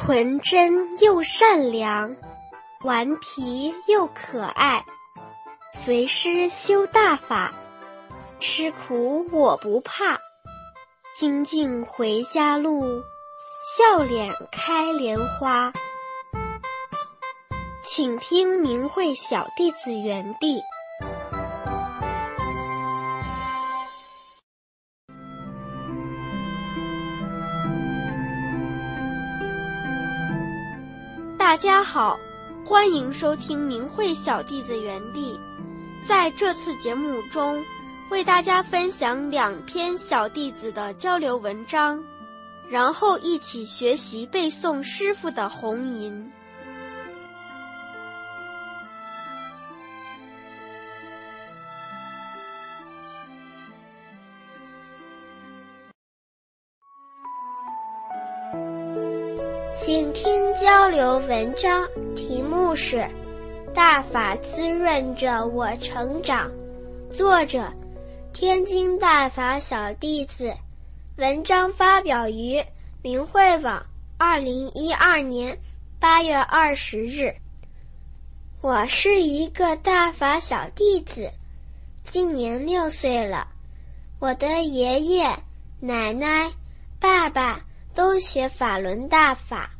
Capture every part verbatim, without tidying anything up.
纯真又善良，顽皮又可爱，随师修大法，吃苦我不怕，精进回家路，笑脸开莲花。请听明慧小弟子园地。大家好，欢迎收听明慧小弟子园地。在这次节目中，为大家分享两篇小弟子的交流文章，然后一起学习背诵师父的弘吟。 请听交流文章，题目是《大法滋润着我成长》，作者天津大法小弟子，文章发表于明慧网二零一二年八月二十日。我是一个大法小弟子，今年六岁了。我的爷爷、奶奶、爸爸都学法轮大法。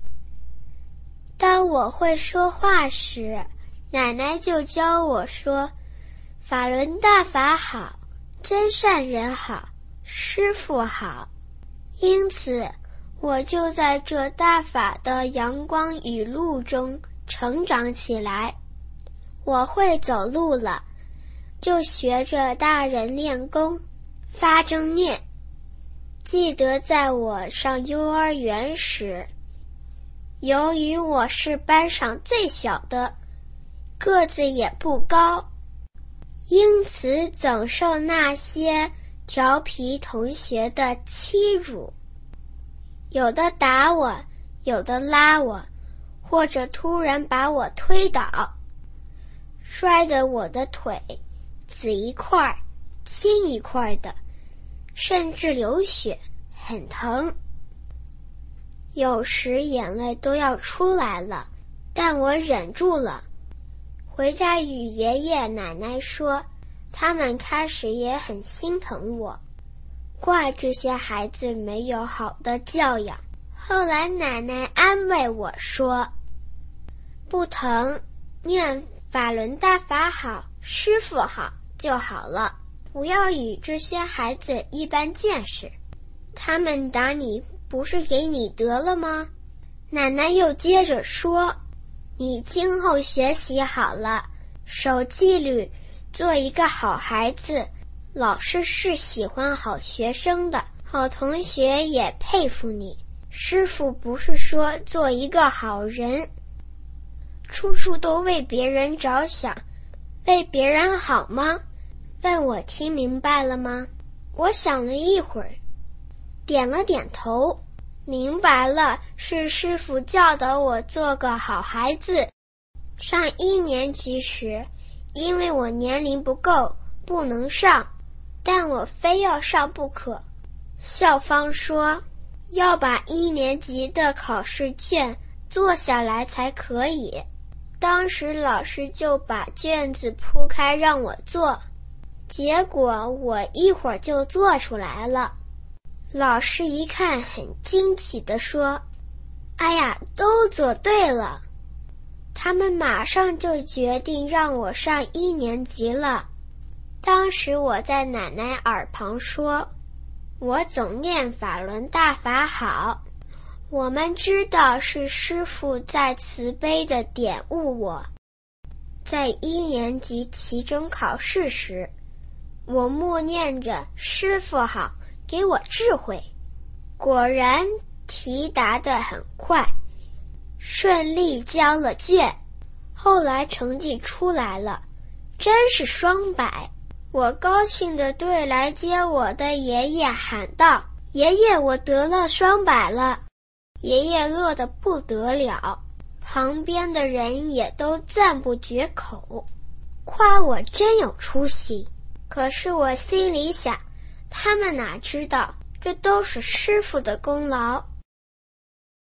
当我会说话时，奶奶就教我说，法轮大法好，真善人好，师父好。因此我就在这大法的阳光雨露中成长起来。我会走路了，就学着大人练功，发正念。记得在我上幼儿园时，由于我是班上最小的，个子也不高，因此总受那些调皮同学的欺辱，有的打我，有的拉我，或者突然把我推倒，摔得我的腿紫一块青一块的，甚至流血，很疼。有时眼泪都要出来了，但我忍住了。回家与爷爷奶奶说，他们开始也很心疼我，怪这些孩子没有好的教养。后来奶奶安慰我说，不疼，念法轮大法好，师父好就好了，不要与这些孩子一般见识。他们打你不是给你得了吗？奶奶又接着说，你今后学习好了，守纪律，做一个好孩子，老师是喜欢好学生的，好同学也佩服你。师父不是说做一个好人，处处都为别人着想，为别人好吗？问我听明白了吗？我想了一会儿，点了点头，明白了，是师父教导我做个好孩子。上一年级时，因为我年龄不够，不能上，但我非要上不可。校方说，要把一年级的考试卷做下来才可以。当时老师就把卷子铺开让我做，结果我一会儿就做出来了。老师一看很惊奇地说，哎呀，都做对了。他们马上就决定让我上一年级了。当时我在奶奶耳旁说，我总念法轮大法好，我们知道是师父在慈悲地点悟我。在一年级期中考试时，我默念着师父好，给我智慧。果然题答得很快，顺利交了卷。后来成绩出来了，真是双百。我高兴地对来接我的爷爷喊道，爷爷，我得了双百了。爷爷乐得不得了，旁边的人也都赞不绝口，夸我真有出息。可是我心里想，他们哪知道这都是师父的功劳。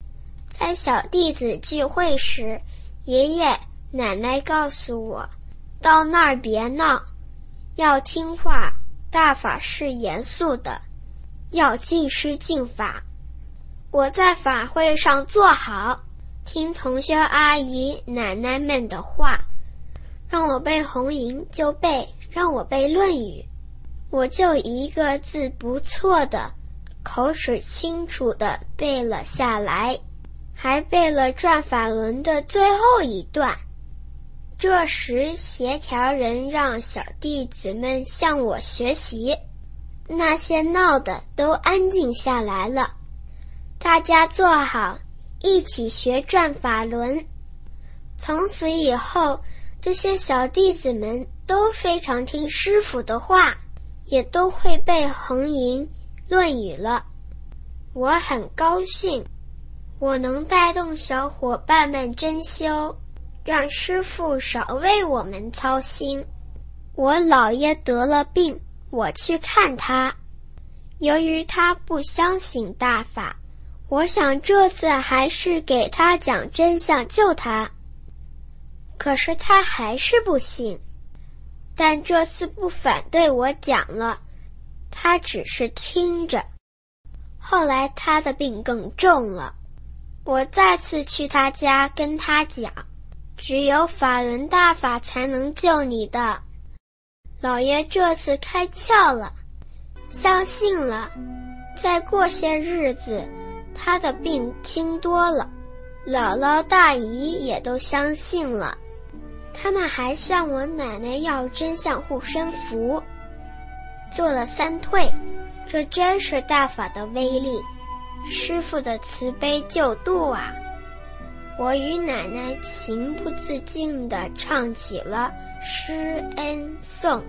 在小弟子聚会时，爷爷奶奶告诉我，到那儿别闹，要听话，大法是严肃的，要敬师敬法。我在法会上坐好，听同学阿姨奶奶们的话，让我背红吟就背，让我背论语，我就一个字不错的，口齿清楚地背了下来，还背了转法轮的最后一段。这时协调人让小弟子们向我学习，那些闹的都安静下来了，大家坐好，一起学转法轮。从此以后，这些小弟子们都非常听师父的话，也都会背红吟论语了。我很高兴，我能带动小伙伴们真修，让师父少为我们操心。我姥爷得了病，我去看他，由于他不相信大法，我想这次还是给他讲真相救他。可是他还是不信，但这次不反对我讲了，他只是听着。后来他的病更重了，我再次去他家跟他讲，只有法轮大法才能救你的。老爷这次开窍了，相信了，再过些日子他的病轻多了，姥姥大姨也都相信了，他们还向我奶奶要真相护身符，做了三退。这真是大法的威力，师父的慈悲救度啊！我与奶奶情不自禁地唱起了施恩颂。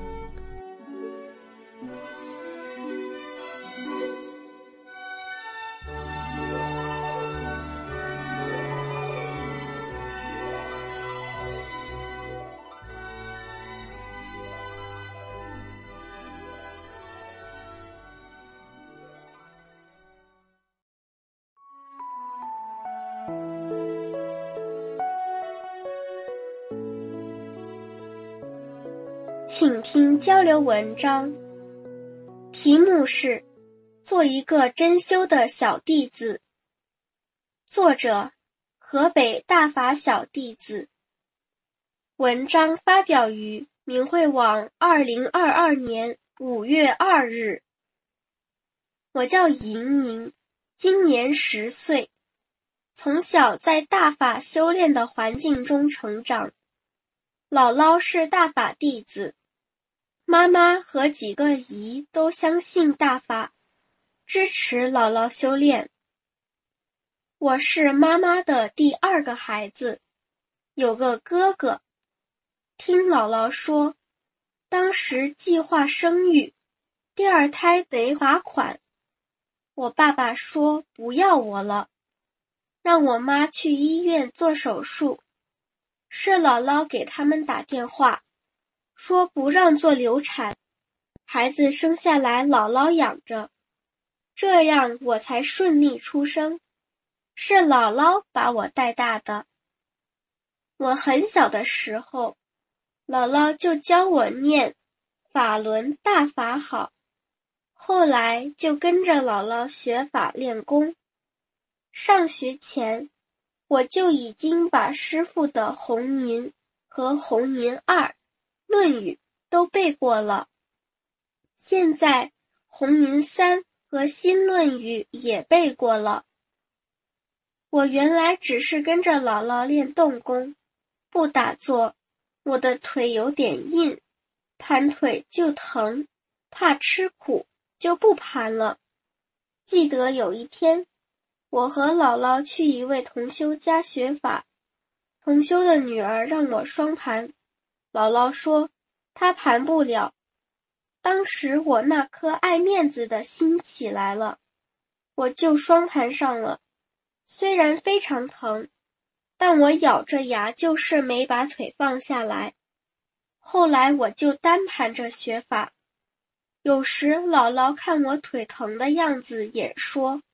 请听交流文章，题目是做一个真修的小弟子，作者河北大法小弟子。文章发表于明慧网二零二二年五月二日。我叫莹莹，今年十岁，从小在大法修炼的环境中成长。姥姥是大法弟子，妈妈和几个姨都相信大法，支持姥姥修炼。我是妈妈的第二个孩子，有个哥哥。听姥姥说，当时计划生育，第二胎得罚款。我爸爸说不要我了，让我妈去医院做手术。是姥姥给他们打电话，说不让做流产，孩子生下来姥姥养着，这样我才顺利出生。是姥姥把我带大的。我很小的时候，姥姥就教我念法轮大法好，后来就跟着姥姥学法练功。上学前，我就已经把师父的红吟和红吟二、论语都背过了。现在红吟三和新论语也背过了。我原来只是跟着姥姥练动功，不打坐，我的腿有点硬，盘腿就疼，怕吃苦，就不盘了。记得有一天，我和姥姥去一位同修家学法，同修的女儿让我双盘，姥姥说她盘不了。当时我那颗爱面子的心起来了，我就双盘上了。虽然非常疼，但我咬着牙就是没把腿放下来。后来我就单盘着学法，有时姥姥看我腿疼的样子也说，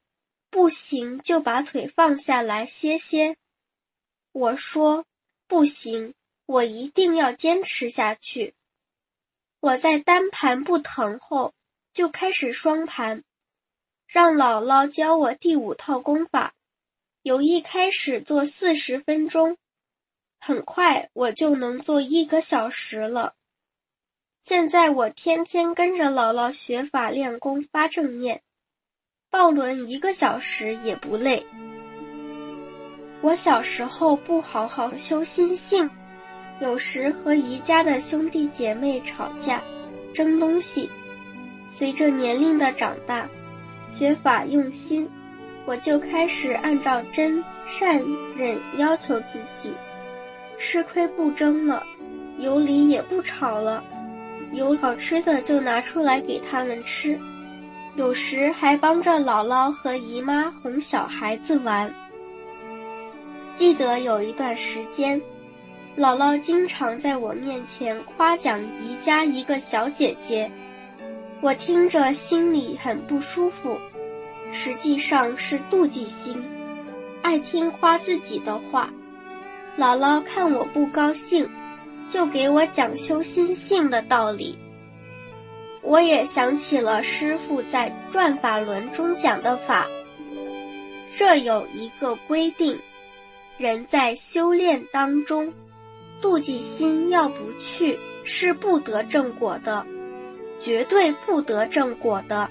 不行就把腿放下来歇歇。我说，不行，我一定要坚持下去。我在单盘不疼后，就开始双盘，让姥姥教我第五套功法，由一开始做四十分钟，很快我就能做一个小时了。现在我天天跟着姥姥学法练功发正念，抱轮一个小时也不累。我小时候不好好修心性，有时和姨家的兄弟姐妹吵架争东西。随着年龄的长大，学法用心，我就开始按照真善忍要求自己，吃亏不争了，有理也不吵了，有好吃的就拿出来给他们吃，有时还帮着姥姥和姨妈哄小孩子玩。记得有一段时间，姥姥经常在我面前夸奖姨家一个小姐姐，我听着心里很不舒服，实际上是妒忌心，爱听夸自己的话。姥姥看我不高兴，就给我讲修心性的道理。我也想起了师父在转法轮中讲的法，这有一个规定，人在修炼当中，妒忌心要不去，是不得正果的，绝对不得正果的。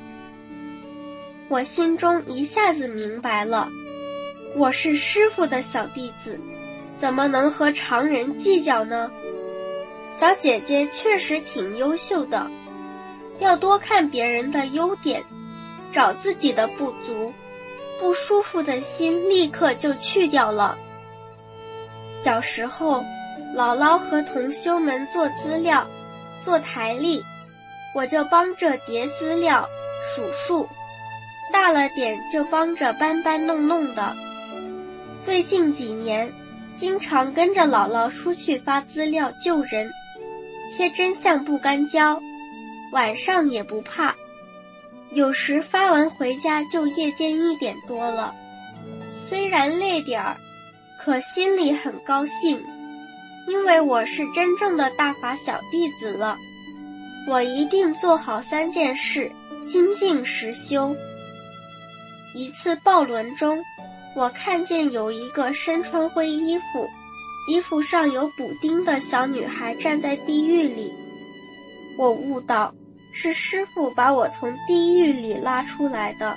我心中一下子明白了，我是师父的小弟子，怎么能和常人计较呢？小姐姐确实挺优秀的，要多看别人的优点，找自己的不足，不舒服的心立刻就去掉了。小时候，姥姥和同修们做资料，做台历，我就帮着叠资料、数数，大了点就帮着搬搬弄弄的。最近几年，经常跟着姥姥出去发资料救人，贴真相不干胶，晚上也不怕。有时发完回家就夜间一点多了，虽然累点儿，可心里很高兴，因为我是真正的大法小弟子了。我一定做好三件事，精进实修。一次抱轮中，我看见有一个身穿灰衣服，衣服上有补丁的小女孩站在地狱里。我悟到，是师父把我从地狱里拉出来的。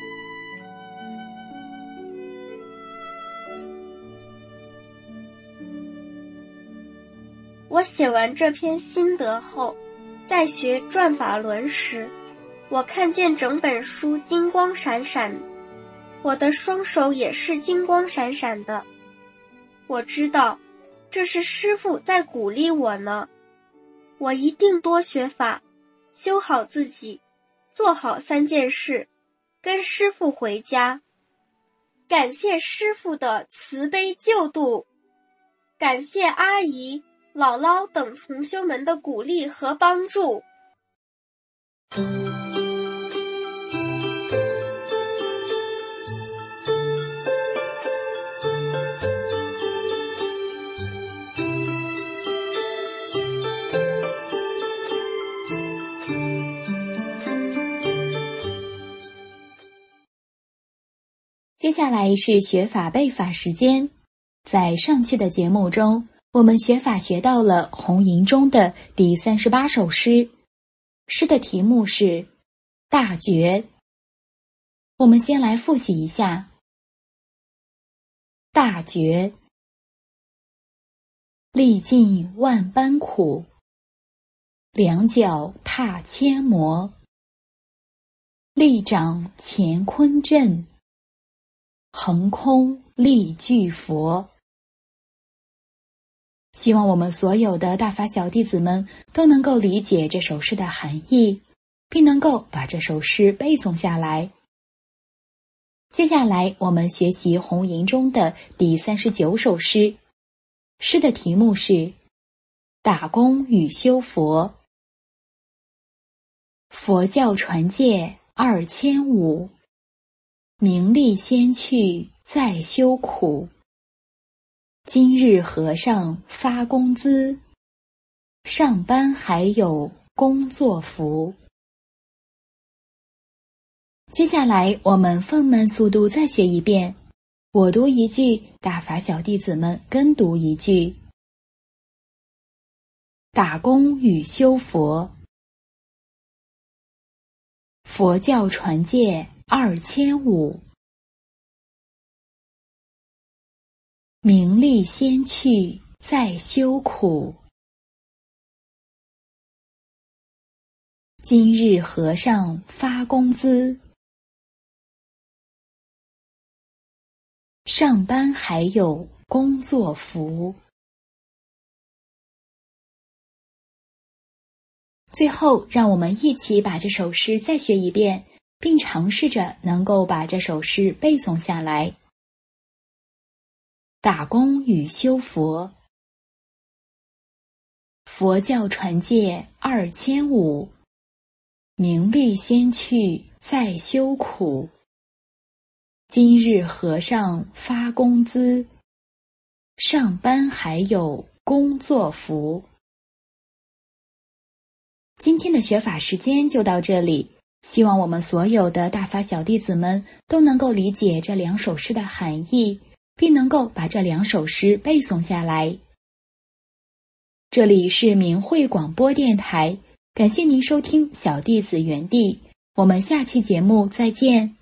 我写完这篇心得后，在学转法轮时，我看见整本书金光闪闪，我的双手也是金光闪闪的。我知道，这是师父在鼓励我呢。我一定多学法，修好自己，做好三件事，跟师父回家。感谢师父的慈悲救度，感谢阿姨、姥姥等同修们的鼓励和帮助。 接下来是学法背法时间。在上期的节目中，我们学法学到了红吟中的第三十八首诗，诗的题目是大觉。我们先来复习一下。大觉，历尽万般苦，两脚踏千磨，力掌乾坤阵，横空立巨佛。希望我们所有的大法小弟子们都能够理解这首诗的含义，并能够把这首诗背诵下来。接下来我们学习红吟中的第三十九首诗，诗的题目是打工与修佛。佛教传戒二千五， 名利先去再修苦，今日和尚发工资，上班还有工作服。接下来我们放慢速度再学一遍，我读一句，大法小弟子们跟读一句。打工与修佛，佛教传戒二千五，名利先去再修苦，今日和尚发工资，上班还有工作服。最后，让我们一起把这首诗再学一遍，并尝试着能够把这首诗背诵下来。打工与修佛，佛教传戒二千五，名利先去再修苦，今日和尚发工资，上班还有工作服。今天的学法时间就到这里，希望我们所有的大法小弟子们都能够理解这两首诗的含义，并能够把这两首诗背诵下来。这里是明慧广播电台，感谢您收听小弟子园地，我们下期节目再见。